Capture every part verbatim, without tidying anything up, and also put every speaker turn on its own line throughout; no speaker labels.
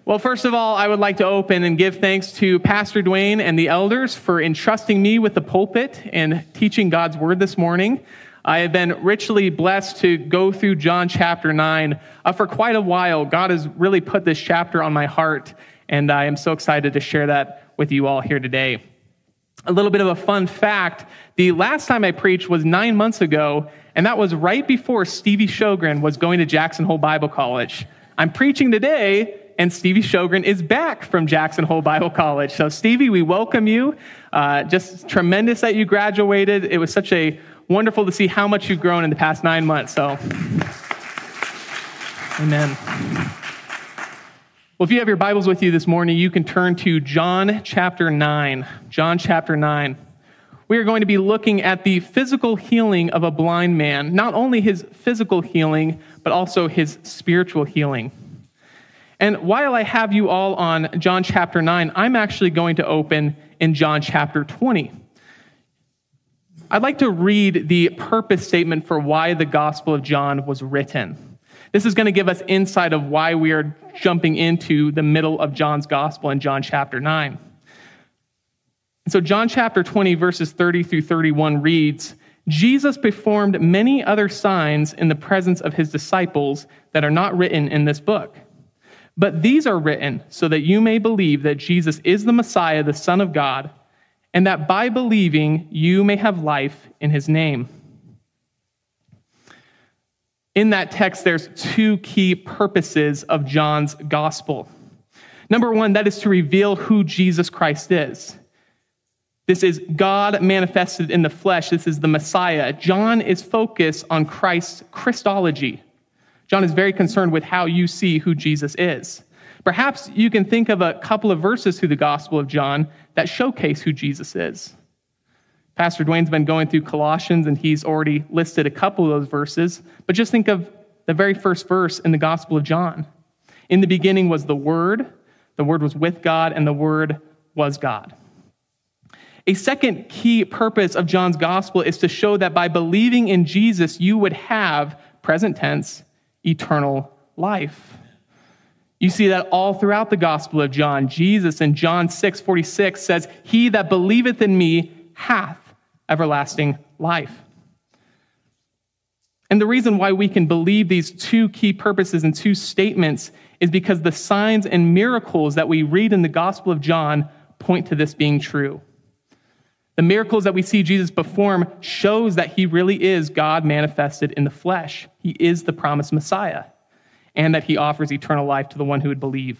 Well, first of all, I would like to open and give thanks to Pastor Dwayne and the elders for entrusting me with the pulpit and teaching God's word this morning. I have been richly blessed to go through John chapter nine. Uh, for quite a while, God has really put this chapter on my heart, and I am so excited to share that with you all here today. A little bit of a fun fact, the last time I preached was nine months ago, and that was right before Stevie Sjogren was going to Jackson Hole Bible College. I'm preaching today, and Stevie Sjogren is back from Jackson Hole Bible College. So Stevie, we welcome you. Uh, just tremendous that you graduated. It was such a wonderful to see how much you've grown in the past nine months. So, amen. Well, if you have your Bibles with you this morning, you can turn to John chapter nine. John chapter nine. We are going to be looking at the physical healing of a blind man, not only his physical healing, but also his spiritual healing. And while I have you all on John chapter nine, I'm actually going to open in John chapter twenty. I'd like to read the purpose statement for why the Gospel of John was written. This is going to give us insight of why we are jumping into the middle of John's Gospel in John chapter nine. So John chapter twenty, verses thirty through thirty-one reads, Jesus performed many other signs in the presence of his disciples that are not written in this book. But these are written so that you may believe that Jesus is the Messiah, the Son of God, and that by believing you may have life in his name. In that text, there's two key purposes of John's gospel. Number one, that is to reveal who Jesus Christ is. This is God manifested in the flesh. This is the Messiah. John is focused on Christ's Christology. John is very concerned with how you see who Jesus is. Perhaps you can think of a couple of verses through the Gospel of John that showcase who Jesus is. Pastor Dwayne's been going through Colossians, and he's already listed a couple of those verses, but just think of the very first verse in the Gospel of John. In the beginning was the Word, the Word was with God, and the Word was God. A second key purpose of John's Gospel is to show that by believing in Jesus, you would have, present tense, eternal life. You see that all throughout the Gospel of John. Jesus in John six forty-six says, "He that believeth in me hath everlasting life." And the reason why we can believe these two key purposes and two statements is because the signs and miracles that we read in the Gospel of John point to this being true. The miracles that we see Jesus perform shows that he really is God manifested in the flesh. He is the promised Messiah, and that he offers eternal life to the one who would believe.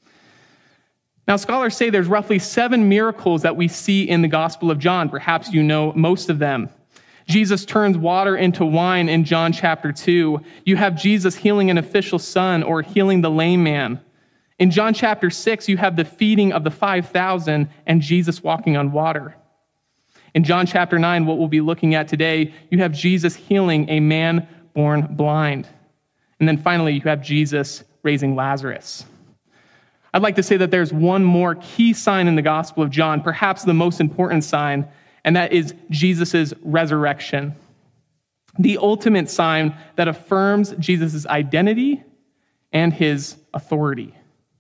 Now, scholars say there's roughly seven miracles that we see in the Gospel of John. Perhaps you know most of them. Jesus turns water into wine in John chapter two. You have Jesus healing an official son or healing the lame man. In John chapter six, you have the feeding of the five thousand and Jesus walking on water. In John chapter nine, what we'll be looking at today, you have Jesus healing a man born blind. And then finally, you have Jesus raising Lazarus. I'd like to say that there's one more key sign in the Gospel of John, perhaps the most important sign, and that is Jesus' resurrection. The ultimate sign that affirms Jesus' identity and his authority.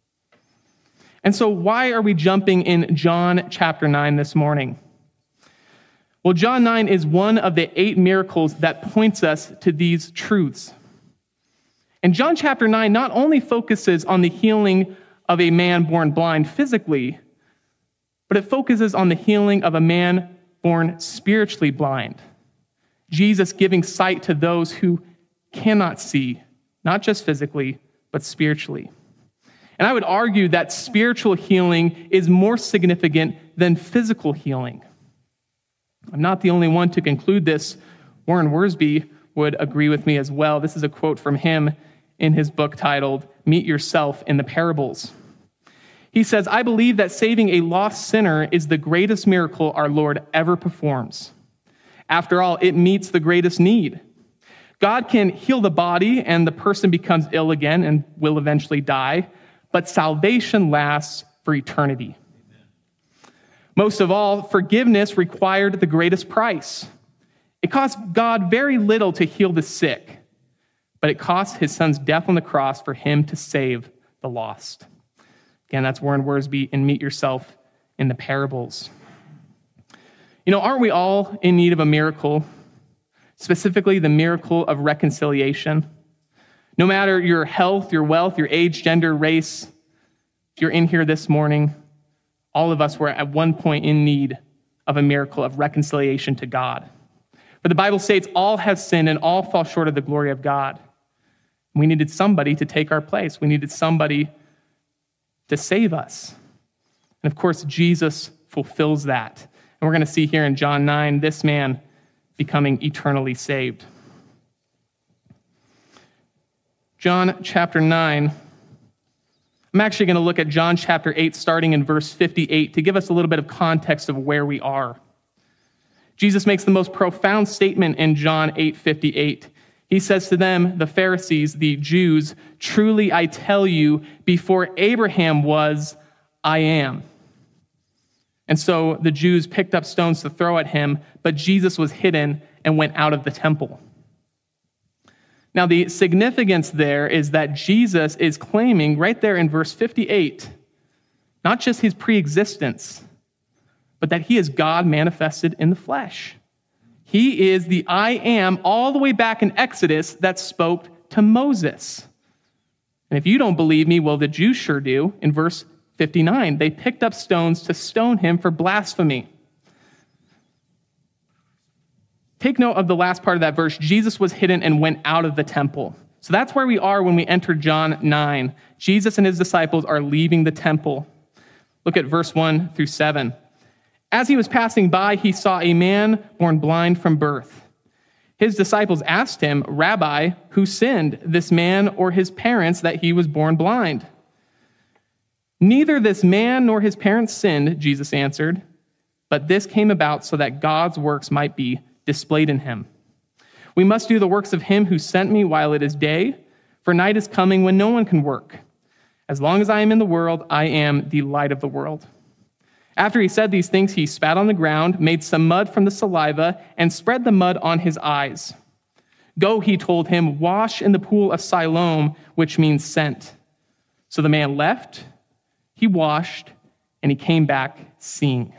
And so why are we jumping in John chapter nine this morning? Well, John nine is one of the eight miracles that points us to these truths. And John chapter nine not only focuses on the healing of a man born blind physically, but it focuses on the healing of a man born spiritually blind. Jesus giving sight to those who cannot see, not just physically, but spiritually. And I would argue that spiritual healing is more significant than physical healing. I'm not the only one to conclude this. Warren Wiersbe would agree with me as well. This is a quote from him in his book titled, Meet Yourself in the Parables. He says, "I believe that saving a lost sinner is the greatest miracle our Lord ever performs. After all, it meets the greatest need. God can heal the body and the person becomes ill again and will eventually die, but salvation lasts for eternity. Most of all, forgiveness required the greatest price. It cost God very little to heal the sick, but it cost his son's death on the cross for him to save the lost. Again, that's Warren Wiersbe and Meet Yourself in the Parables. You know, aren't we all in need of a miracle? Specifically, the miracle of reconciliation. No matter your health, your wealth, your age, gender, race, if you're in here this morning, all of us were at one point in need of a miracle of reconciliation to God. For the Bible states, all have sinned and all fall short of the glory of God. We needed somebody to take our place. We needed somebody to save us. And of course, Jesus fulfills that. And we're going to see here in John nine, this man becoming eternally saved. John chapter nine. I'm actually going to look at John chapter eight, starting in verse fifty-eight, to give us a little bit of context of where we are. Jesus makes the most profound statement in John eight fifty-eight. He says to them, the Pharisees, the Jews, "Truly I tell you, before Abraham was, I am." And so the Jews picked up stones to throw at him, but Jesus was hidden and went out of the temple. Now, the significance there is that Jesus is claiming right there in verse fifty-eight, not just his pre-existence, but that he is God manifested in the flesh. He is the I am all the way back in Exodus that spoke to Moses. And if you don't believe me, well, the Jews sure do. In verse fifty-nine, they picked up stones to stone him for blasphemy. Take note of the last part of that verse. Jesus was hidden and went out of the temple. So that's where we are when we enter John nine. Jesus and his disciples are leaving the temple. Look at verse one through seven. As he was passing by, he saw a man born blind from birth. His disciples asked him, "Rabbi, who sinned, this man or his parents, that he was born blind?" "Neither this man nor his parents sinned," Jesus answered, "but this came about so that God's works might be displayed in him. We must do the works of him who sent me while it is day, for night is coming when no one can work. As long as I am in the world, I am the light of the world." After he said these things, he spat on the ground, made some mud from the saliva, and spread the mud on his eyes. "Go," he told him, "wash in the pool of Siloam," which means sent. So the man left, he washed, and he came back seeing.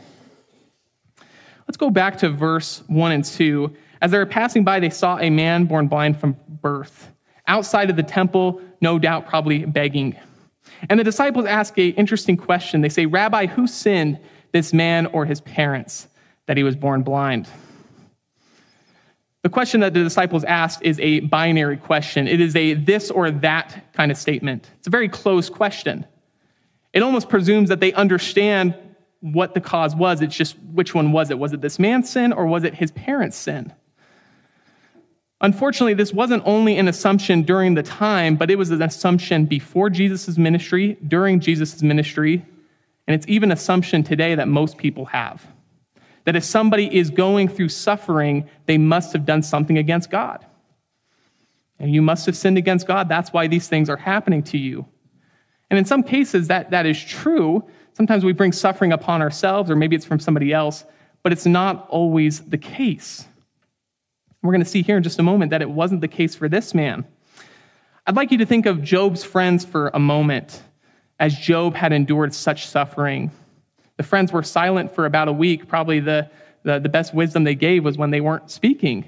Let's go back to verse one and two. As they were passing by, they saw a man born blind from birth, outside of the temple, no doubt probably begging. And the disciples ask an interesting question. They say, "Rabbi, who sinned, this man or his parents, that he was born blind?" The question that the disciples asked is a binary question. It is a this or that kind of statement. It's a very closed question. It almost presumes that they understand what the cause was. It's just, which one was it? Was it this man's sin or was it his parents' sin? Unfortunately, this wasn't only an assumption during the time, but it was an assumption before Jesus' ministry, during Jesus' ministry, and it's even an assumption today that most people have. That if somebody is going through suffering, they must have done something against God. And you must have sinned against God. That's why these things are happening to you. And in some cases, that, that is true. Sometimes we bring suffering upon ourselves, or maybe it's from somebody else, but it's not always the case. We're going to see here in just a moment that it wasn't the case for this man. I'd like you to think of Job's friends for a moment, as Job had endured such suffering. The friends were silent for about a week. Probably the, the, the best wisdom they gave was when they weren't speaking.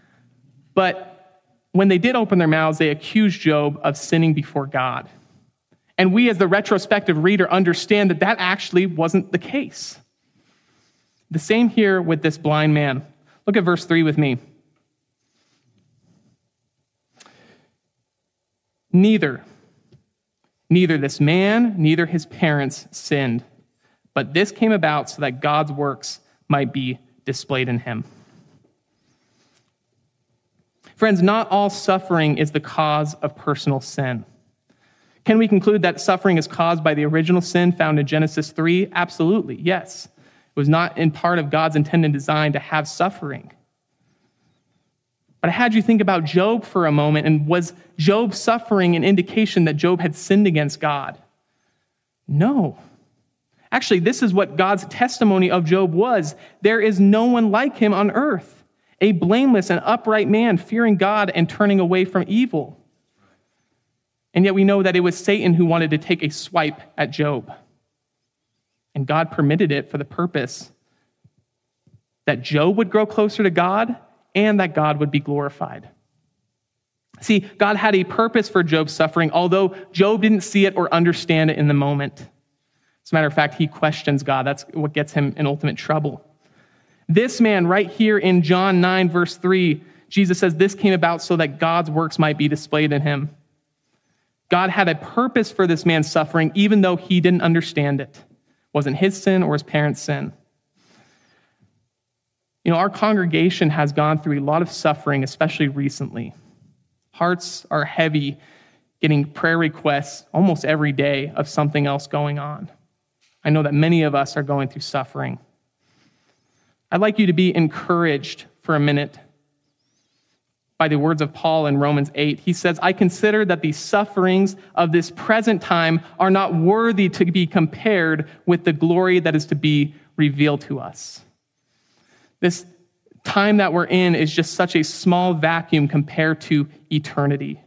But when they did open their mouths, they accused Job of sinning before God. And we, as the retrospective reader, understand that that actually wasn't the case. The same here with this blind man. Look at verse three with me. Neither, neither this man, neither his parents sinned, but this came about so that God's works might be displayed in him. Friends, not all suffering is the cause of personal sin. Can we conclude that suffering is caused by the original sin found in Genesis three? Absolutely, yes. It was not in part of God's intended design to have suffering. But I had you think about Job for a moment, and was Job's suffering an indication that Job had sinned against God? No. Actually, this is what God's testimony of Job was. There is no one like him on earth, a blameless and upright man, fearing God and turning away from evil. And yet we know that it was Satan who wanted to take a swipe at Job. And God permitted it for the purpose that Job would grow closer to God and that God would be glorified. See, God had a purpose for Job's suffering, although Job didn't see it or understand it in the moment. As a matter of fact, he questions God. That's what gets him in ultimate trouble. This man right here in John nine, verse three, Jesus says this came about so that God's works might be displayed in him. God had a purpose for this man's suffering, even though he didn't understand it. It wasn't his sin or his parents' sin. You know, our congregation has gone through a lot of suffering, especially recently. Hearts are heavy, getting prayer requests almost every day of something else going on. I know that many of us are going through suffering. I'd like you to be encouraged for a minute by the words of Paul in Romans eight. He says, I consider that the sufferings of this present time are not worthy to be compared with the glory that is to be revealed to us. This time that we're in is just such a small vacuum compared to eternity.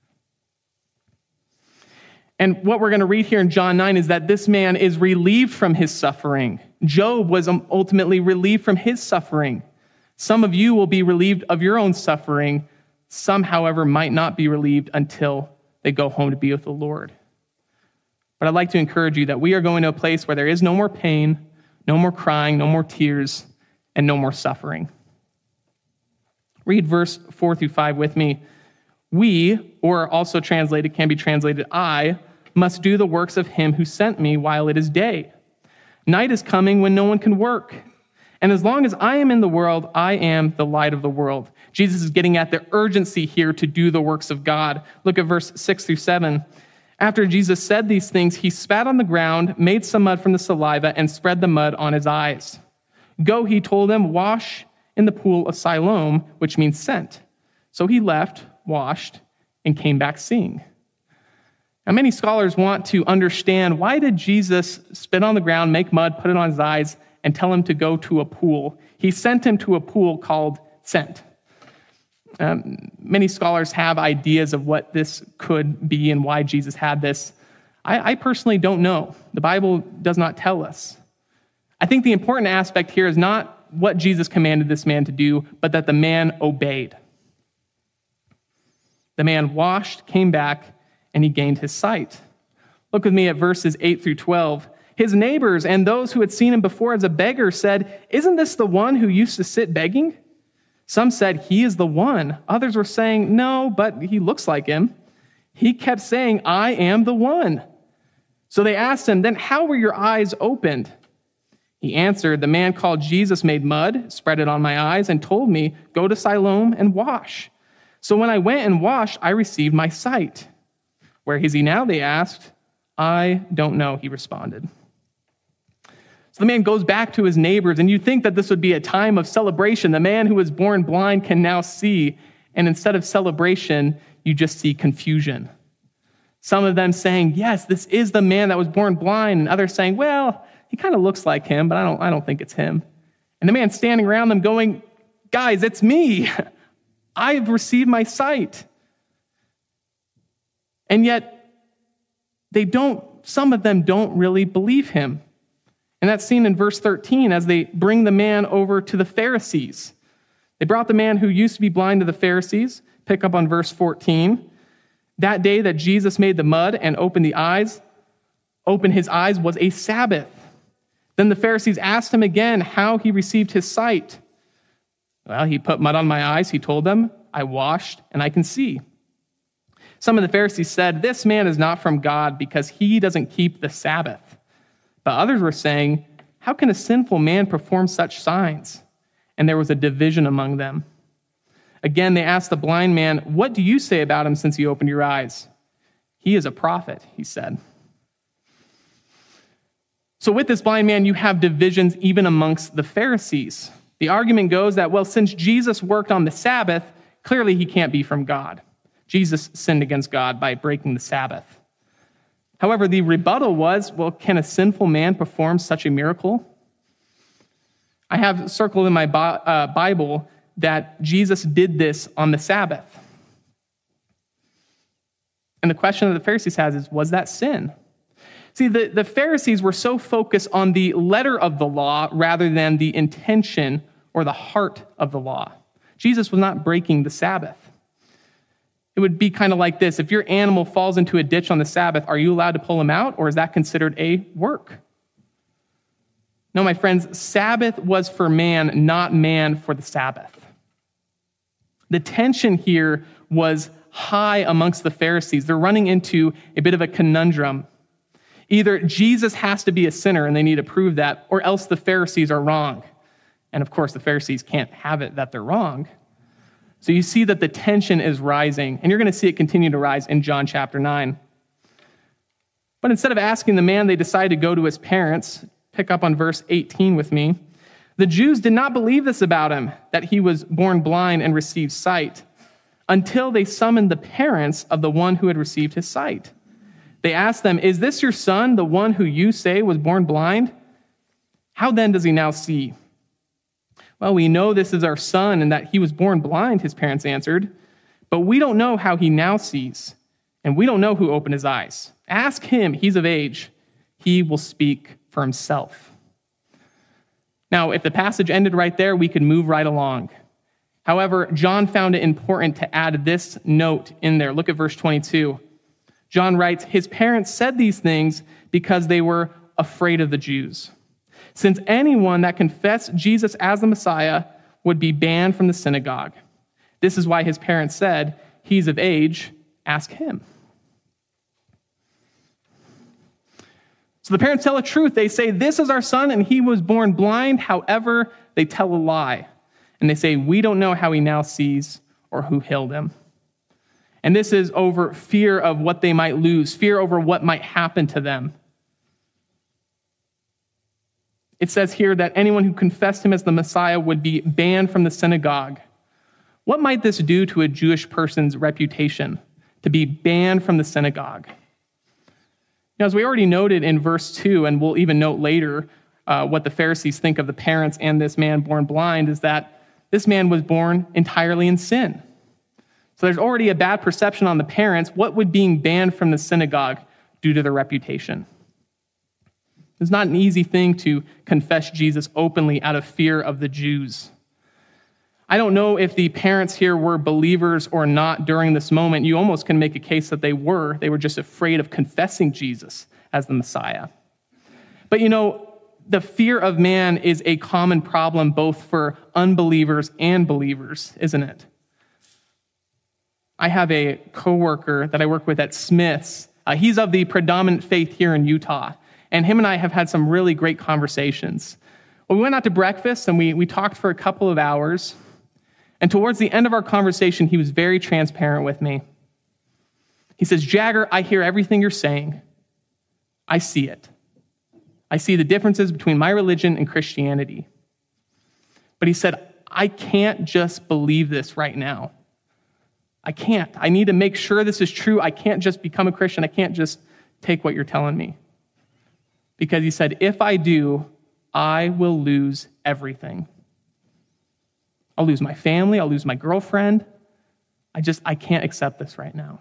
And what we're going to read here in John nine is that this man is relieved from his suffering. Job was ultimately relieved from his suffering. Some of you will be relieved of your own suffering. Some, however, might not be relieved until they go home to be with the Lord. But I'd like to encourage you that we are going to a place where there is no more pain, no more crying, no more tears, and no more suffering. Read verse four through five with me. We, or also translated, can be translated, I, must do the works of him who sent me while it is day. Night is coming when no one can work. And as long as I am in the world, I am the light of the world. Jesus is getting at the urgency here to do the works of God. Look at verse six through seven. After Jesus said these things, he spat on the ground, made some mud from the saliva, and spread the mud on his eyes. Go, he told them, wash in the pool of Siloam, which means sent. So he left, washed, and came back seeing. Now, many scholars want to understand, why did Jesus spit on the ground, make mud, put it on his eyes, and tell him to go to a pool? He sent him to a pool called Sent. Um, many scholars have ideas of what this could be and why Jesus had this. I, I personally don't know. The Bible does not tell us. I think the important aspect here is not what Jesus commanded this man to do, but that the man obeyed. The man washed, came back, and he gained his sight. Look with me at verses eight through twelve. His neighbors and those who had seen him before as a beggar said, "Isn't this the one who used to sit begging?" Some said, "He is the one." Others were saying, "No, but he looks like him." He kept saying, "I am the one." So they asked him, "Then how were your eyes opened?" He answered, "The man called Jesus made mud, spread it on my eyes, and told me, 'Go to Siloam and wash.' So when I went and washed, I received my sight." "Where is he now?" they asked. "I don't know," he responded. So the man goes back to his neighbors, and you'd think that this would be a time of celebration. The man who was born blind can now see, and instead of celebration, you just see confusion. Some of them saying, "Yes, this is the man that was born blind," and others saying, "Well, he kind of looks like him, but I don't, I don't think it's him." And the man standing around them going, "Guys, it's me. I've received my sight." And yet, they don't, some of them don't really believe him. And that's seen in verse thirteen as they bring the man over to the Pharisees. They brought the man who used to be blind to the Pharisees. Pick up on verse fourteen. That day that Jesus made the mud and opened the eyes, opened his eyes was a Sabbath. Then the Pharisees asked him again how he received his sight. "Well, he put mud on my eyes," he told them. "I washed and I can see." Some of the Pharisees said, "This man is not from God because he doesn't keep the Sabbath." But others were saying, "How can a sinful man perform such signs?" And there was a division among them. Again, they asked the blind man, "What do you say about him since he opened your eyes?" "He is a prophet," he said. So with this blind man, you have divisions even amongst the Pharisees. The argument goes that, well, since Jesus worked on the Sabbath, clearly he can't be from God. Jesus sinned against God by breaking the Sabbath. However, the rebuttal was, well, can a sinful man perform such a miracle? I have circled in my uh, Bible that Jesus did this on the Sabbath. And the question that the Pharisees has is, was that sin? See, the, the Pharisees were so focused on the letter of the law rather than the intention or the heart of the law. Jesus was not breaking the Sabbath. It would be kind of like this. If your animal falls into a ditch on the Sabbath, are you allowed to pull him out, or is that considered a work? No, my friends, Sabbath was for man, not man for the Sabbath. The tension here was high amongst the Pharisees. They're running into a bit of a conundrum. Either Jesus has to be a sinner, and they need to prove that, or else the Pharisees are wrong. And of course, the Pharisees can't have it that they're wrong. So you see that the tension is rising, and you're going to see it continue to rise in John chapter nine. But instead of asking the man, they decide to go to his parents. Pick up on verse eighteen with me. The Jews did not believe this about him, that he was born blind and received sight, until they summoned the parents of the one who had received his sight. They asked them, "Is this your son, the one who you say was born blind? How then does he now see?" "Well, we know this is our son and that he was born blind," his parents answered. "But we don't know how he now sees, and we don't know who opened his eyes. Ask him, he's of age. He will speak for himself." Now, if the passage ended right there, we could move right along. However, John found it important to add this note in there. Look at verse twenty-two. John writes, "His parents said these things because they were afraid of the Jews, since anyone that confessed Jesus as the Messiah would be banned from the synagogue. This is why his parents said, 'He's of age, ask him.'" So the parents tell a truth. They say, "This is our son, and he was born blind." However, they tell a lie. And they say, "We don't know how he now sees or who healed him." And this is over fear of what they might lose, fear over what might happen to them. It says here that anyone who confessed him as the Messiah would be banned from the synagogue. What might this do to a Jewish person's reputation, to be banned from the synagogue? Now, as we already noted in verse two, and we'll even note later uh, what the Pharisees think of the parents and this man born blind, is that this man was born entirely in sin. So there's already a bad perception on the parents. What would being banned from the synagogue do to their reputation? It's not an easy thing to confess Jesus openly out of fear of the Jews. I don't know if the parents here were believers or not during this moment. You almost can make a case that they were. They were just afraid of confessing Jesus as the Messiah. But you know, the fear of man is a common problem both for unbelievers and believers, isn't it? I have a coworker that I work with at Smith's. Uh, he's of the predominant faith here in Utah, and him and I have had some really great conversations. Well, we went out to breakfast, and we, we talked for a couple of hours. And towards the end of our conversation, he was very transparent with me. He says, "Jagger, I hear everything you're saying. I see it. I see the differences between my religion and Christianity." But he said, "I can't just believe this right now. I can't. I need to make sure this is true. I can't just become a Christian. I can't just take what you're telling me." Because he said, "If I do, I will lose everything. I'll lose my family. I'll lose my girlfriend. I just, I can't accept this right now."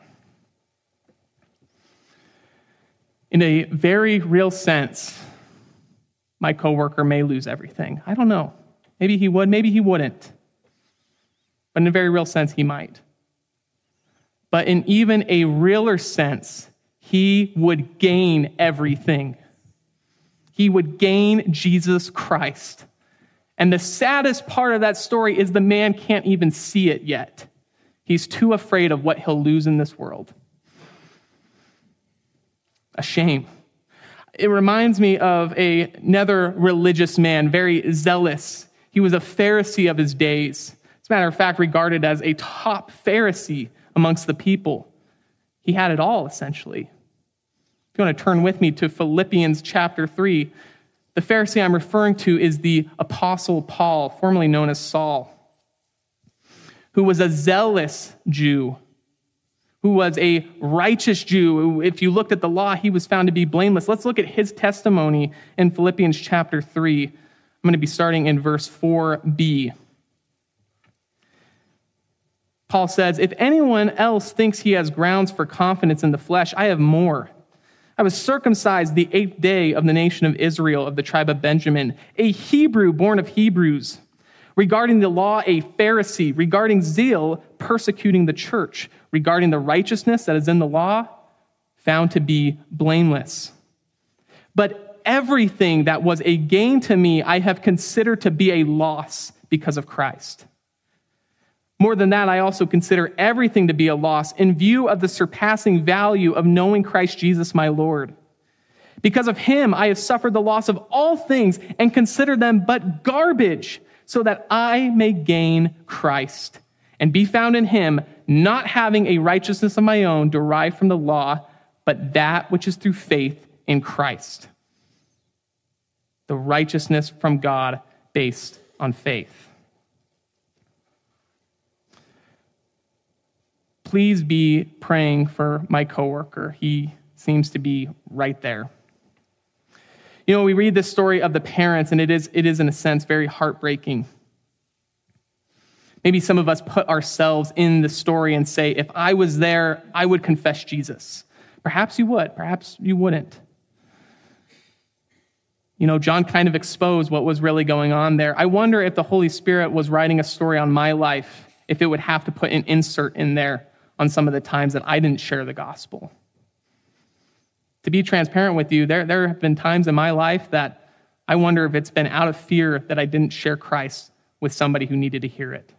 In a very real sense, my coworker may lose everything. I don't know. Maybe he would, maybe he wouldn't. But in a very real sense, he might. But in even a realer sense, he would gain everything. He would gain Jesus Christ. And the saddest part of that story is the man can't even see it yet. He's too afraid of what he'll lose in this world. A shame. It reminds me of a, another religious man, very zealous. He was a Pharisee of his days. As a matter of fact, regarded as a top Pharisee amongst the people. He had it all, essentially. If you want to turn with me to Philippians chapter three, the Pharisee I'm referring to is the Apostle Paul, formerly known as Saul, who was a zealous Jew, who was a righteous Jew. If you looked at the law, he was found to be blameless. Let's look at his testimony in Philippians chapter three. I'm going to be starting in verse four b. Paul says, if anyone else thinks he has grounds for confidence in the flesh, I have more. I was circumcised the eighth day of the nation of Israel, of the tribe of Benjamin, a Hebrew born of Hebrews. Regarding the law, a Pharisee. Regarding zeal, persecuting the church. Regarding the righteousness that is in the law, found to be blameless. But everything that was a gain to me, I have considered to be a loss because of Christ. More than that, I also consider everything to be a loss in view of the surpassing value of knowing Christ Jesus my Lord. Because of him, I have suffered the loss of all things and consider them but garbage, so that I may gain Christ and be found in him, not having a righteousness of my own derived from the law, but that which is through faith in Christ. The righteousness from God based on faith. Please be praying for my coworker. He seems to be right there. You know, we read this story of the parents, and it is, it is in a sense, very heartbreaking. Maybe some of us put ourselves in the story and say, if I was there, I would confess Jesus. Perhaps you would, perhaps you wouldn't. You know, John kind of exposed what was really going on there. I wonder if the Holy Spirit was writing a story on my life, if it would have to put an insert in there on some of the times that I didn't share the gospel. To be transparent with you, there, there have been times in my life that I wonder if it's been out of fear that I didn't share Christ with somebody who needed to hear it.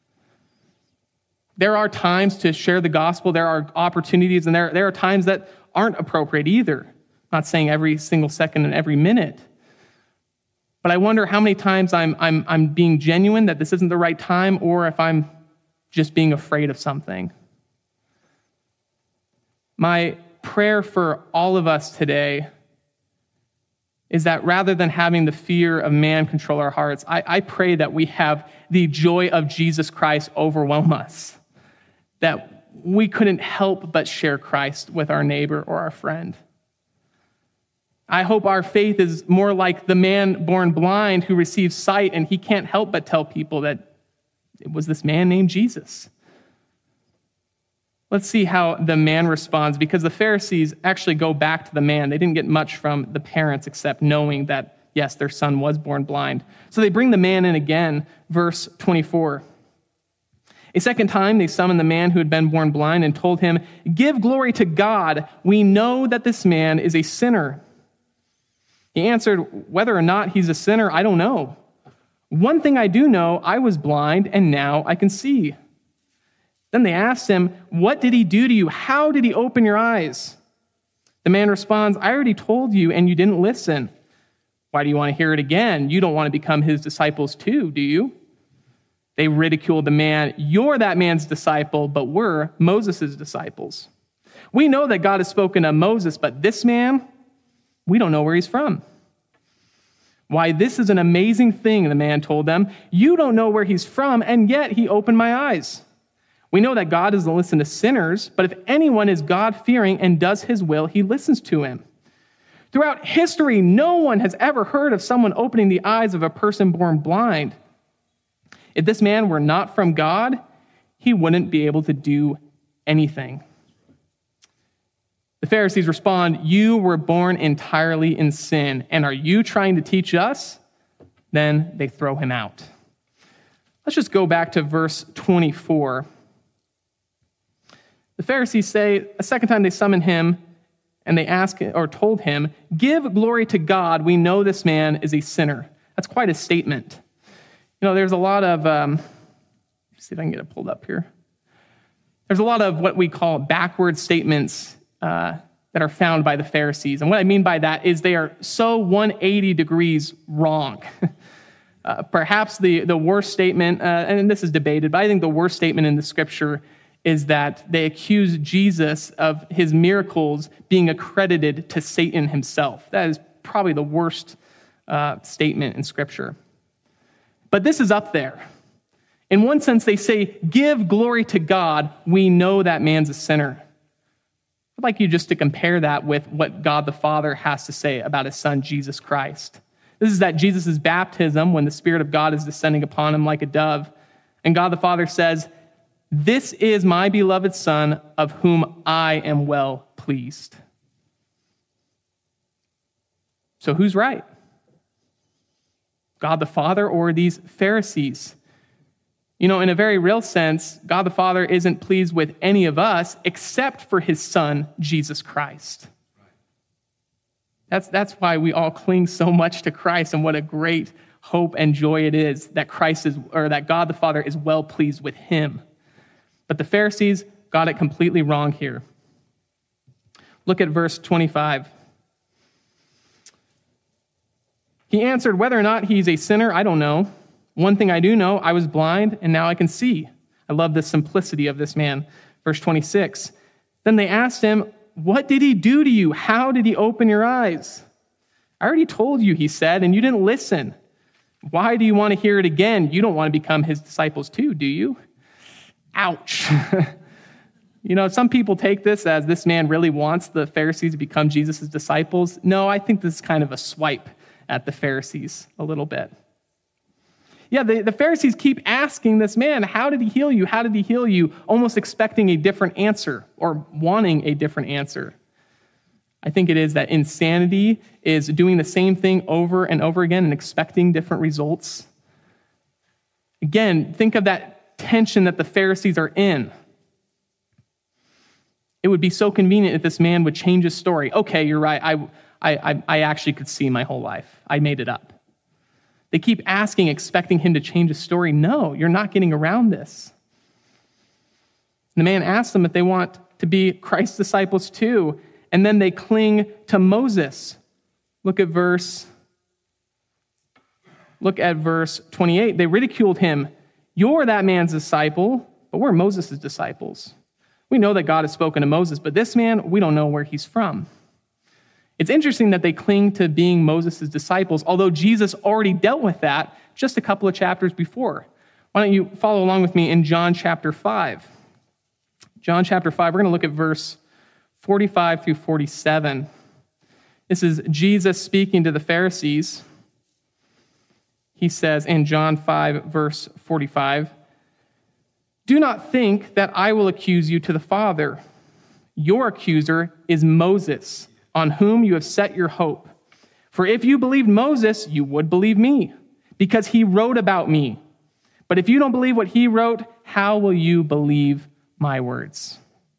There are times to share the gospel, there are opportunities, and there, there are times that aren't appropriate either. I'm not saying every single second and every minute. But I wonder how many times I'm, I'm, I'm being genuine that this isn't the right time, or if I'm just being afraid of something. My prayer for all of us today is that rather than having the fear of man control our hearts, I, I pray that we have the joy of Jesus Christ overwhelm us, that we couldn't help but share Christ with our neighbor or our friend. I hope our faith is more like the man born blind who receives sight, and he can't help but tell people that it was this man named Jesus. Let's see how the man responds, because the Pharisees actually go back to the man. They didn't get much from the parents except knowing that, yes, their son was born blind. So they bring the man in again, verse twenty-four. A second time they summoned the man who had been born blind and told him, "Give glory to God. We know that this man is a sinner." He answered, "Whether or not he's a sinner, I don't know. One thing I do know, I was blind and now I can see." Then they asked him, "What did he do to you? How did he open your eyes?" The man responds, "I already told you and you didn't listen. Why do you want to hear it again? You don't want to become his disciples too, do you?" They ridiculed the man. "You're that man's disciple, but we're Moses' disciples. We know that God has spoken to Moses, but this man, we don't know where he's from." "Why, this is an amazing thing," the man told them. "You don't know where he's from, and yet he opened my eyes. We know that God doesn't listen to sinners, but if anyone is God-fearing and does his will, he listens to him. Throughout history, no one has ever heard of someone opening the eyes of a person born blind. If this man were not from God, he wouldn't be able to do anything." The Pharisees respond, "You were born entirely in sin, and are you trying to teach us?" Then they throw him out. Let's just go back to verse twenty-four. The Pharisees say, a second time they summon him, and they ask or told him, "Give glory to God. We know this man is a sinner." That's quite a statement. You know, there's a lot of, um, let's see if I can get it pulled up here. There's a lot of what we call backward statements uh, that are found by the Pharisees. And what I mean by that is they are so one hundred eighty degrees wrong. uh, perhaps the, the worst statement, uh, and this is debated, but I think the worst statement in the scripture is that they accuse Jesus of his miracles being accredited to Satan himself. That is probably the worst uh, statement in Scripture. But this is up there. In one sense, they say, "Give glory to God. We know that man's a sinner." I'd like you just to compare that with what God the Father has to say about his son, Jesus Christ. This is that Jesus' baptism, when the Spirit of God is descending upon him like a dove, and God the Father says, This is my beloved Son, of whom I am well pleased. So who's right? God the Father or these Pharisees? You know, in a very real sense, God the Father isn't pleased with any of us except for his Son, Jesus Christ. That's, that's why we all cling so much to Christ, and what a great hope and joy it is that Christ is, or that God the Father is well pleased with him. But the Pharisees got it completely wrong here. Look at verse twenty-five. He answered, whether or not he's a sinner, I don't know. One thing I do know, I was blind, and now I can see. I love the simplicity of this man. Verse twenty-six. Then they asked him, what did he do to you? How did he open your eyes? I already told you, he said, and you didn't listen. Why do you want to hear it again? You don't want to become his disciples too, do you? Ouch. You know, some people take this as this man really wants the Pharisees to become Jesus' disciples. No, I think this is kind of a swipe at the Pharisees a little bit. Yeah, the, the Pharisees keep asking this man, how did he heal you? How did he heal you? Almost expecting a different answer or wanting a different answer. I think it is that insanity is doing the same thing over and over again and expecting different results. Again, think of that tension that the Pharisees are in. It would be so convenient if this man would change his story. Okay, you're right. I, I, I actually could see my whole life. I made it up. They keep asking, expecting him to change his story. No, you're not getting around this. The man asks them if they want to be Christ's disciples too, and then they cling to Moses. Look at verse, look at verse twenty-eight. They ridiculed him. You're that man's disciple, but we're Moses' disciples. We know that God has spoken to Moses, but this man, we don't know where he's from. It's interesting that they cling to being Moses' disciples, although Jesus already dealt with that just a couple of chapters before. Why don't you follow along with me in John chapter five? John chapter five, we're going to look at verse forty-five through forty-seven. This is Jesus speaking to the Pharisees. He says in John five, verse forty-five, do not think that I will accuse you to the Father. Your accuser is Moses, on whom you have set your hope. For if you believed Moses, you would believe me, because he wrote about me. But if you don't believe what he wrote, how will you believe my words?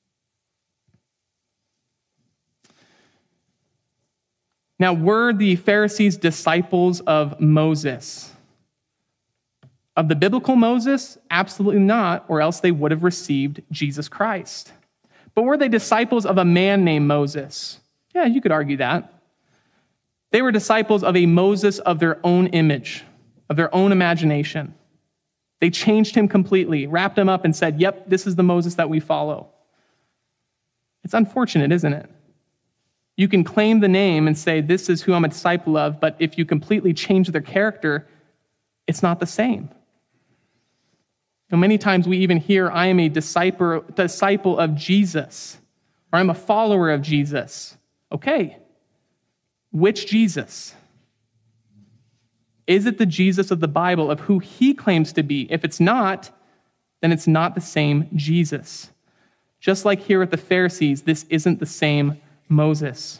Now, were the Pharisees disciples of Moses? Of the biblical Moses? Absolutely not, or else they would have received Jesus Christ. But were they disciples of a man named Moses? Yeah, you could argue that. They were disciples of a Moses of their own image, of their own imagination. They changed him completely, wrapped him up and said, yep, this is the Moses that we follow. It's unfortunate, isn't it? You can claim the name and say, this is who I'm a disciple of, but if you completely change their character, it's not the same. You know, many times we even hear, I am a disciple, disciple of Jesus, or I'm a follower of Jesus. Okay, which Jesus? Is it the Jesus of the Bible, of who he claims to be? If it's not, then it's not the same Jesus. Just like here with the Pharisees, this isn't the same Moses.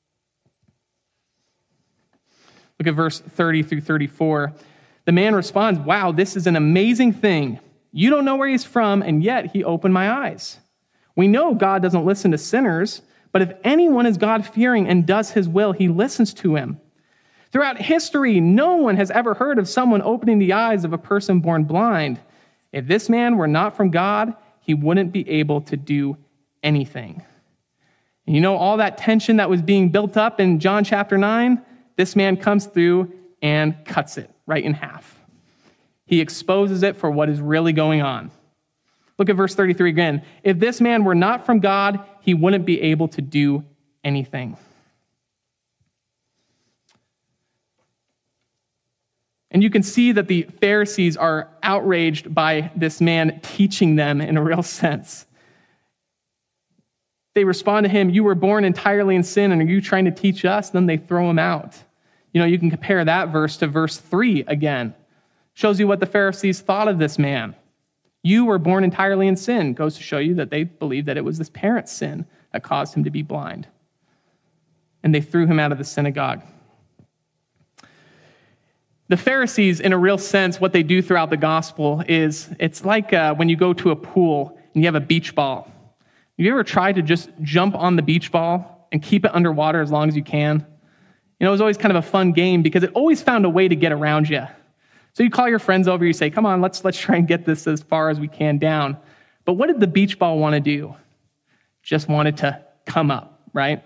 Look at verse thirty through thirty-four. The man responds, wow, this is an amazing thing. You don't know where he's from, and yet he opened my eyes. We know God doesn't listen to sinners, but if anyone is God-fearing and does his will, he listens to him. Throughout history, no one has ever heard of someone opening the eyes of a person born blind. If this man were not from God, he wouldn't be able to do anything. And you know, all that tension that was being built up in John chapter nine, this man comes through and cuts it right in half. He exposes it for what is really going on. Look at verse thirty-three again. If this man were not from God, he wouldn't be able to do anything. And you can see that the Pharisees are outraged by this man teaching them in a real sense. They respond to him, you were born entirely in sin, and are you trying to teach us? Then they throw him out. You know, you can compare that verse to verse three again. Shows you what the Pharisees thought of this man. You were born entirely in sin. Goes to show you that they believed that it was this parent's sin that caused him to be blind. And they threw him out of the synagogue. The Pharisees, in a real sense, what they do throughout the gospel is, it's like uh, when you go to a pool and you have a beach ball. Have you ever tried to just jump on the beach ball and keep it underwater as long as you can? You know, it was always kind of a fun game because it always found a way to get around you. So you call your friends over, you say, come on, let's let's try and get this as far as we can down. But what did the beach ball want to do? Just wanted to come up, right?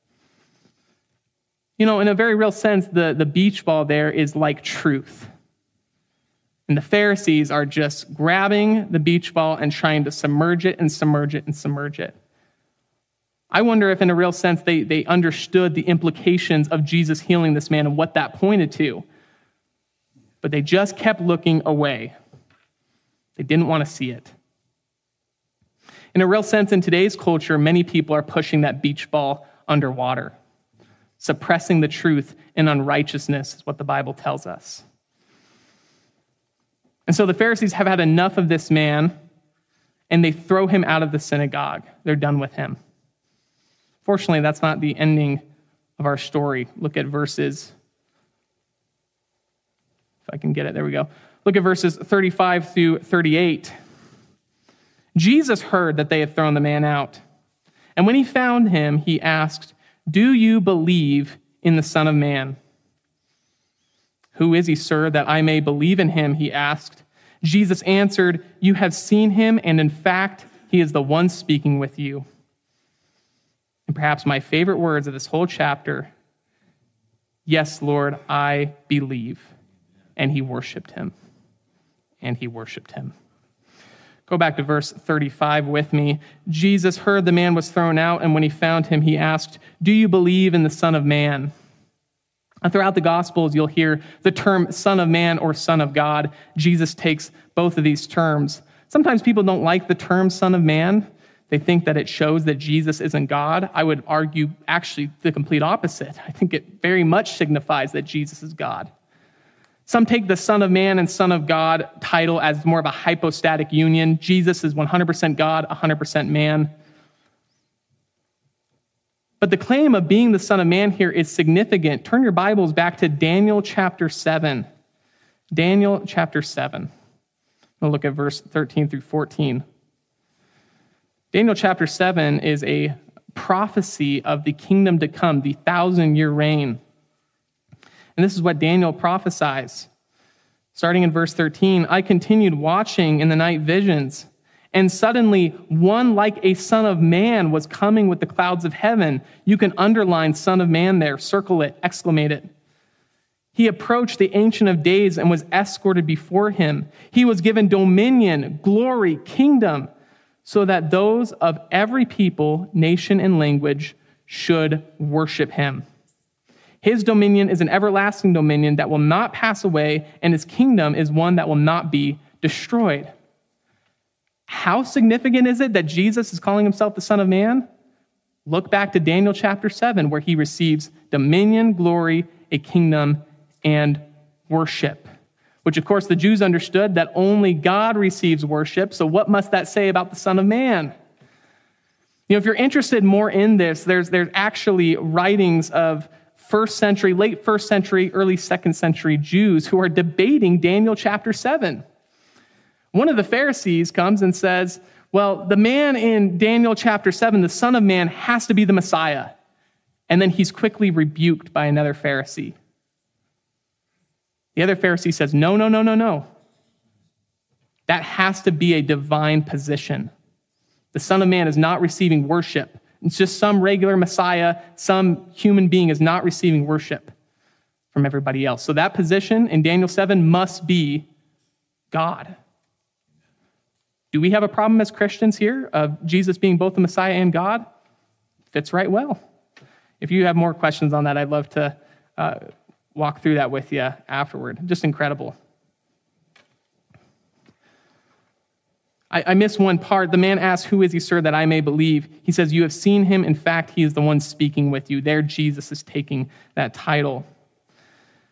You know, in a very real sense, the, the beach ball there is like truth. And the Pharisees are just grabbing the beach ball and trying to submerge it and submerge it and submerge it. I wonder if in a real sense they, they understood the implications of Jesus healing this man and what that pointed to. But they just kept looking away. They didn't want to see it. In a real sense, in today's culture, many people are pushing that beach ball underwater, suppressing the truth in unrighteousness is what the Bible tells us. And so the Pharisees have had enough of this man, and they throw him out of the synagogue. They're done with him. Fortunately, that's not the ending of our story. Look at verses, if I can get it, there we go. Look at verses thirty-five through thirty-eight. Jesus heard that they had thrown the man out. And when he found him, he asked, do you believe in the Son of Man? Who is he, sir, that I may believe in him? He asked. Jesus answered, you have seen him, and in fact, he is the one speaking with you. And perhaps my favorite words of this whole chapter, yes, Lord, I believe. And he worshiped him. And he worshiped him. Go back to verse thirty-five with me. Jesus heard the man was thrown out, and when he found him, he asked, do you believe in the Son of Man? And throughout the Gospels, you'll hear the term Son of Man or Son of God. Jesus takes both of these terms. Sometimes people don't like the term Son of Man. They think that it shows that Jesus isn't God. I would argue actually the complete opposite. I think it very much signifies that Jesus is God. Some take the Son of Man and Son of God title as more of a hypostatic union. Jesus is one hundred percent God, one hundred percent man. But the claim of being the Son of Man here is significant. Turn your Bibles back to Daniel chapter seven. Daniel chapter seven. We'll look at verse thirteen through fourteen. Daniel chapter seven is a prophecy of the kingdom to come, the thousand-year reign. And this is what Daniel prophesies. Starting in verse thirteen, I continued watching in the night visions, and suddenly one like a son of man was coming with the clouds of heaven. You can underline Son of Man there, circle it, exclamate it. He approached the Ancient of Days and was escorted before him. He was given dominion, glory, kingdom, so that those of every people, nation, and language should worship him. His dominion is an everlasting dominion that will not pass away, and his kingdom is one that will not be destroyed. How significant is it that Jesus is calling himself the Son of Man? Look back to Daniel chapter seven, where he receives dominion, glory, a kingdom, and worship. Which, of course, the Jews understood that only God receives worship. So what must that say about the Son of Man? You know, if you're interested more in this, there's, there's actually writings of first century, late first century, early second century Jews who are debating Daniel chapter seven. One of the Pharisees comes and says, well, the man in Daniel chapter seven, the Son of Man, has to be the Messiah. And then he's quickly rebuked by another Pharisee. The other Pharisee says, no, no, no, no, no. That has to be a divine position. The Son of Man is not receiving worship. It's just some regular Messiah, some human being is not receiving worship from everybody else. So that position in Daniel seven must be God. Do we have a problem as Christians here of Jesus being both the Messiah and God? Fits right well. If you have more questions on that, I'd love to uh, walk through that with you afterward. Just incredible. I, I miss one part. The man asks, who is he, sir, that I may believe? He says, you have seen him. In fact, he is the one speaking with you. There, Jesus is taking that title.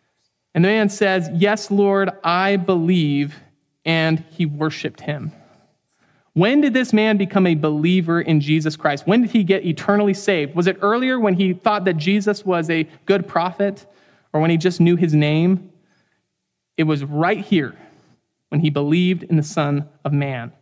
And the man says, yes, Lord, I believe, and he worshiped him. When did this man become a believer in Jesus Christ? When did he get eternally saved? Was it earlier when he thought that Jesus was a good prophet, or when he just knew his name? It was right here when he believed in the Son of Man.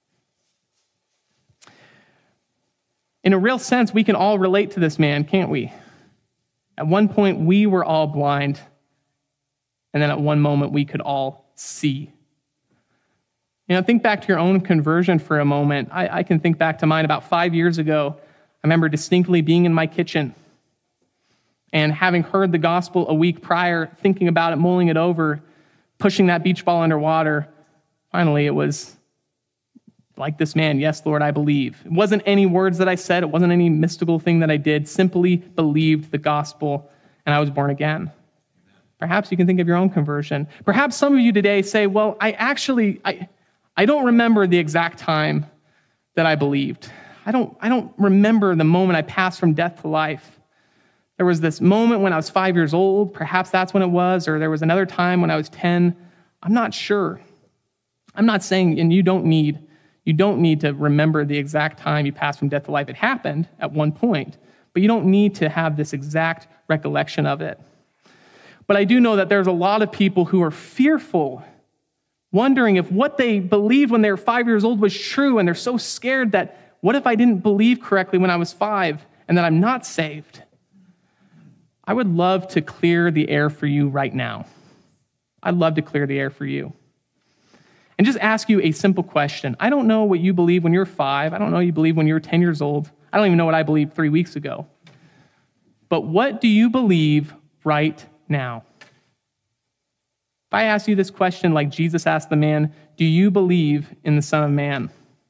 In a real sense, we can all relate to this man, can't we? At one point, we were all blind, and then at one moment, we could all see. You know, think back to your own conversion for a moment. I, I can think back to mine about five years ago. I remember distinctly being in my kitchen and having heard the gospel a week prior, thinking about it, mulling it over, pushing that beach ball underwater. Finally, it was like this man, yes, Lord, I believe. It wasn't any words that I said. It wasn't any mystical thing that I did. Simply believed the gospel, and I was born again. Perhaps you can think of your own conversion. Perhaps some of you today say, well, I actually, I, I don't remember the exact time that I believed. I don't, I don't remember the moment I passed from death to life. There was this moment when I was five years old. Perhaps that's when it was, or there was another time when I was ten. I'm not sure. I'm not saying, and you don't need, you don't need to remember the exact time you passed from death to life. It happened at one point, but you don't need to have this exact recollection of it. But I do know that there's a lot of people who are fearful, wondering if what they believed when they were five years old was true, and they're so scared that, what if I didn't believe correctly when I was five, and that I'm not saved? I would love to clear the air for you right now. I'd love to clear the air for you. And just ask you a simple question. I don't know what you believe when you're five. I don't know what you believe when you're ten years old. I don't even know what I believed three weeks ago. But what do you believe right now? If I ask you this question like Jesus asked the man, do you believe in the Son of Man?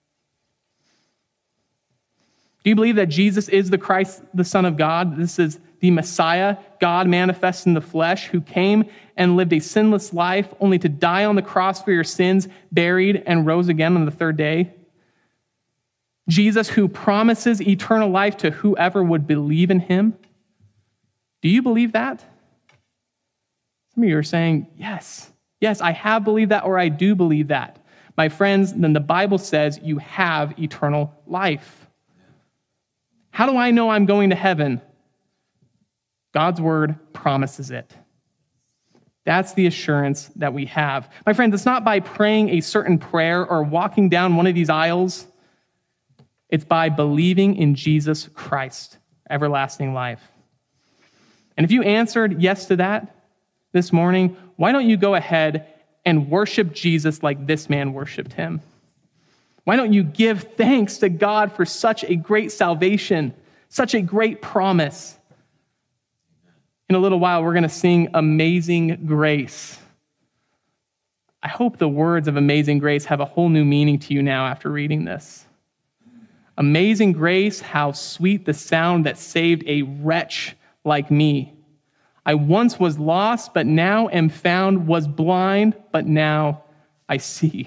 Do you believe that Jesus is the Christ, the Son of God? This is the Messiah, God manifest in the flesh, who came and lived a sinless life only to die on the cross for your sins, buried, and rose again on the third day? Jesus, who promises eternal life to whoever would believe in him? Do you believe that? Some of you are saying, yes, yes, I have believed that, or I do believe that. My friends, then the Bible says you have eternal life. How do I know I'm going to heaven? God's word promises it. That's the assurance that we have. My friends, it's not by praying a certain prayer or walking down one of these aisles. It's by believing in Jesus Christ, everlasting life. And if you answered yes to that this morning, why don't you go ahead and worship Jesus like this man worshiped him? Why don't you give thanks to God for such a great salvation, such a great promise? In a little while, we're going to sing Amazing Grace. I hope the words of Amazing Grace have a whole new meaning to you now after reading this. Amazing grace, how sweet the sound that saved a wretch like me. I once was lost, but now am found, was blind, but now I see.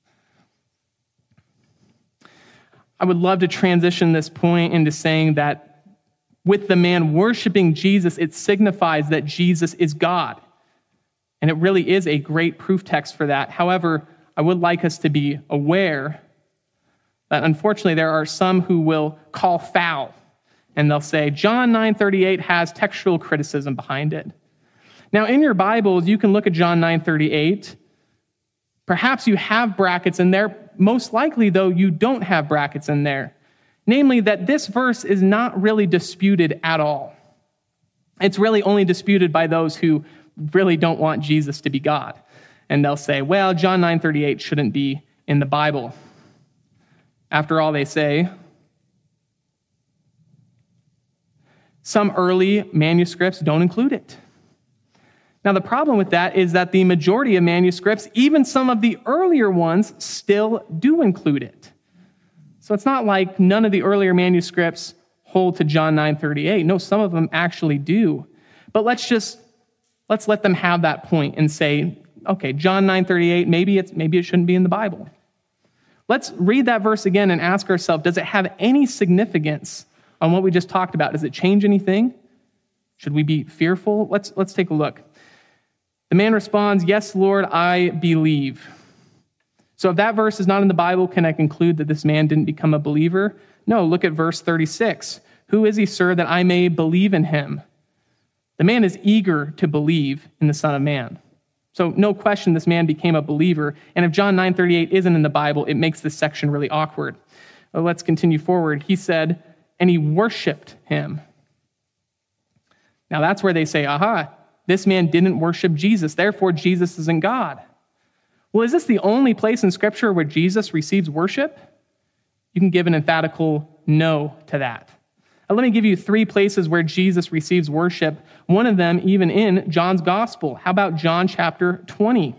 I would love to transition this point into saying that with the man worshiping Jesus, it signifies that Jesus is God. And it really is a great proof text for that. However, I would like us to be aware that unfortunately there are some who will call foul, and they'll say, John nine thirty-eight has textual criticism behind it. Now, in your Bibles, you can look at John nine thirty-eight. Perhaps you have brackets in there. Most likely, though, you don't have brackets in there. Namely, that this verse is not really disputed at all. It's really only disputed by those who really don't want Jesus to be God. And they'll say, well, John nine thirty-eight shouldn't be in the Bible. After all, they say, some early manuscripts don't include it. Now, the problem with that is that the majority of manuscripts, even some of the earlier ones, still do include it. So it's not like none of the earlier manuscripts hold to John nine thirty-eight. No, some of them actually do. But let's just, let's let them have that point and say, okay, John nine thirty-eight, maybe it's maybe it shouldn't be in the Bible. Let's read that verse again and ask ourselves, does it have any significance on what we just talked about? Does it change anything? Should we be fearful? Let's, let's take a look. The man responds, yes, Lord, I believe. So if that verse is not in the Bible, can I conclude that this man didn't become a believer? No, look at verse thirty-six. Who is he, sir, that I may believe in him? The man is eager to believe in the Son of Man. So no question this man became a believer. And if John nine thirty-eight isn't in the Bible, it makes this section really awkward. Well, let's continue forward. He said, and he worshiped him. Now that's where they say, aha, this man didn't worship Jesus, therefore Jesus isn't God. Well, is this the only place in Scripture where Jesus receives worship? You can give an emphatical no to that. Now, let me give you three places where Jesus receives worship, one of them even in John's Gospel. How about John chapter twenty?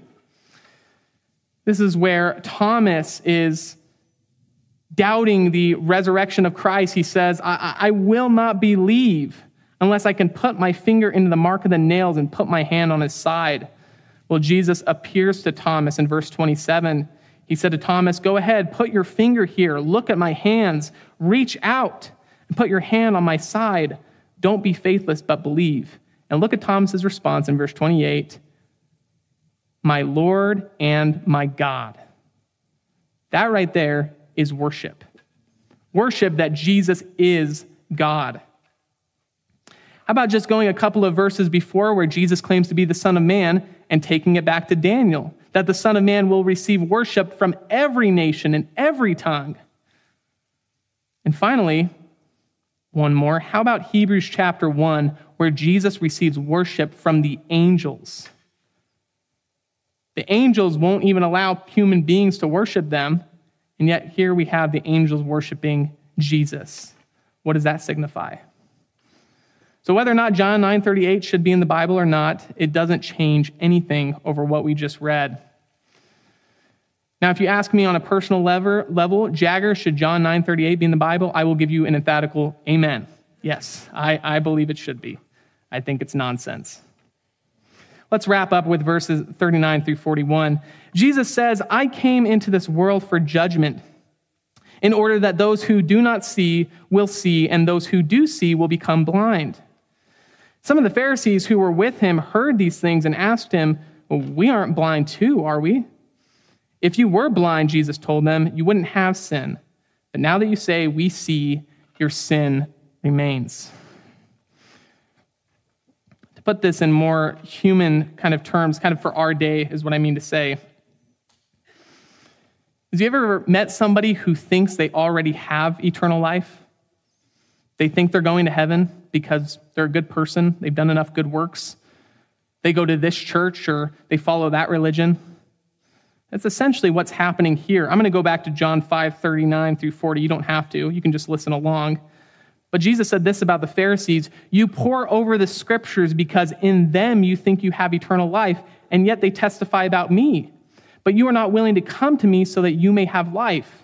This is where Thomas is doubting the resurrection of Christ. He says, I, I will not believe unless I can put my finger into the mark of the nails and put my hand on his side. Well, Jesus appears to Thomas in verse twenty-seven. He said to Thomas, go ahead, put your finger here, look at my hands, reach out and put your hand on my side. Don't be faithless, but believe. And look at Thomas's response in verse twenty-eight. My Lord and my God. That right there is worship. Worship that Jesus is God. How about just going a couple of verses before where Jesus claims to be the Son of Man and taking it back to Daniel, that the Son of Man will receive worship from every nation and every tongue. And finally, one more. How about Hebrews chapter one, where Jesus receives worship from the angels? The angels won't even allow human beings to worship them, and yet here we have the angels worshiping Jesus. What does that signify? So whether or not John nine thirty-eight should be in the Bible or not, it doesn't change anything over what we just read. Now, if you ask me on a personal level, Jagger, should John nine thirty-eight be in the Bible? I will give you an emphatical amen. Yes, I, I believe it should be. I think it's nonsense. Let's wrap up with verses thirty-nine through forty-one. Jesus says, I came into this world for judgment, in order that those who do not see will see, and those who do see will become blind. Some of the Pharisees who were with him heard these things and asked him, well, we aren't blind too, are we? If you were blind, Jesus told them, you wouldn't have sin. But now that you say, we see, your sin remains. To put this in more human kind of terms, kind of for our day is what I mean to say. Have you ever met somebody who thinks they already have eternal life? They think they're going to heaven because they're a good person. They've done enough good works. They go to this church or they follow that religion. That's essentially what's happening here. I'm going to go back to John five thirty-nine through forty. You don't have to. You can just listen along. But Jesus said this about the Pharisees. You pore over the scriptures because in them you think you have eternal life, and yet they testify about me. But you are not willing to come to me so that you may have life.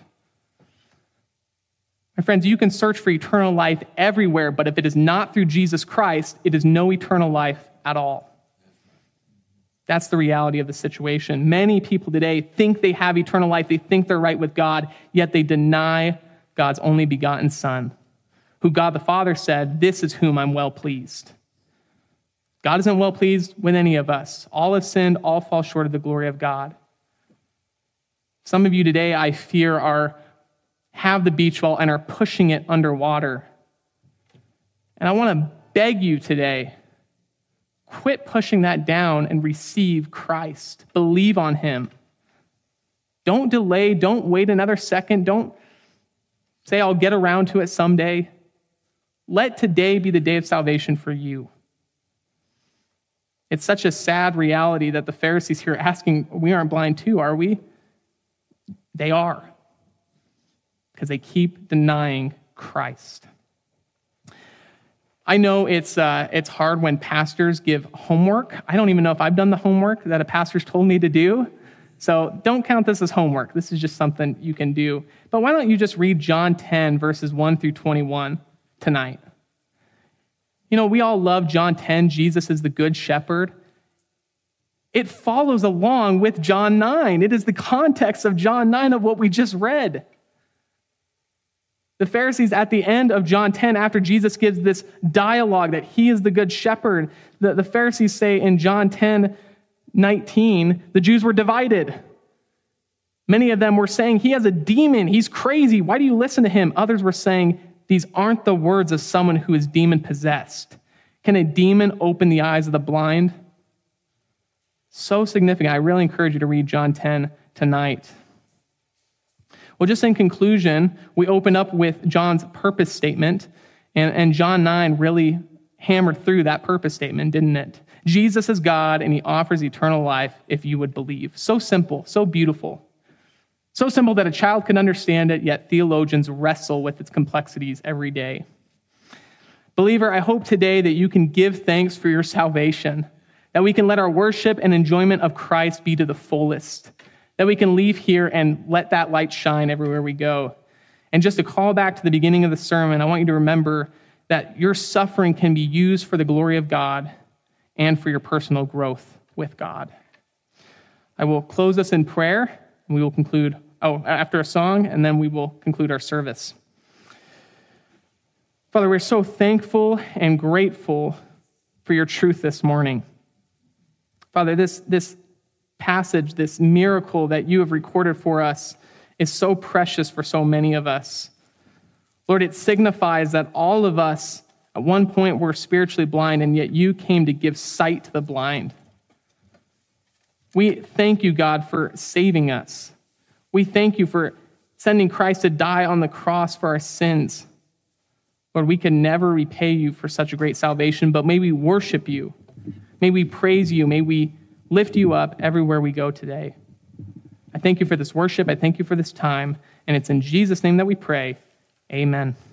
My friends, you can search for eternal life everywhere, but if it is not through Jesus Christ, it is no eternal life at all. That's the reality of the situation. Many people today think they have eternal life. They think they're right with God, yet they deny God's only begotten Son, who God the Father said, this is whom I'm well pleased. God isn't well pleased with any of us. All have sinned, all fall short of the glory of God. Some of you today, I fear, are have the beach ball and are pushing it underwater. And I want to beg you today, quit pushing that down and receive Christ. Believe on him. Don't delay. Don't wait another second. Don't say, I'll get around to it someday. Let today be the day of salvation for you. It's such a sad reality that the Pharisees here are asking, we aren't blind too, are we? They are, because they keep denying Christ. I know it's uh, it's hard when pastors give homework. I don't even know if I've done the homework that a pastor's told me to do. So don't count this as homework. This is just something you can do. But why don't you just read John ten, verses one through twenty-one tonight? You know, we all love John ten. Jesus is the good shepherd. It follows along with John nine. It is the context of John nine of what we just read. The Pharisees at the end of John ten, after Jesus gives this dialogue that he is the good shepherd, the, the Pharisees say in John ten nineteen, the Jews were divided. Many of them were saying, he has a demon, he's crazy, why do you listen to him? Others were saying, these aren't the words of someone who is demon-possessed. Can a demon open the eyes of the blind? So significant. I really encourage you to read John ten tonight. Well, just in conclusion, we open up with John's purpose statement, and, and John nine really hammered through that purpose statement, didn't it? Jesus is God, and he offers eternal life if you would believe. So simple, so beautiful. So simple that a child can understand it, yet theologians wrestle with its complexities every day. Believer, I hope today that you can give thanks for your salvation, that we can let our worship and enjoyment of Christ be to the fullest, that we can leave here and let that light shine everywhere we go. And just to call back to the beginning of the sermon, I want you to remember that your suffering can be used for the glory of God and for your personal growth with God. I will close us in prayer, and we will conclude, oh, after a song, and then we will conclude our service. Father, we're so thankful and grateful for your truth this morning. Father, this, this passage, this miracle that you have recorded for us is so precious for so many of us. Lord, it signifies that all of us at one point were spiritually blind, and yet you came to give sight to the blind. We thank you, God, for saving us. We thank you for sending Christ to die on the cross for our sins. Lord, we can never repay you for such a great salvation, but may we worship you. May we praise you. May we lift you up everywhere we go today. I thank you for this worship. I thank you for this time. And it's in Jesus' name that we pray. Amen.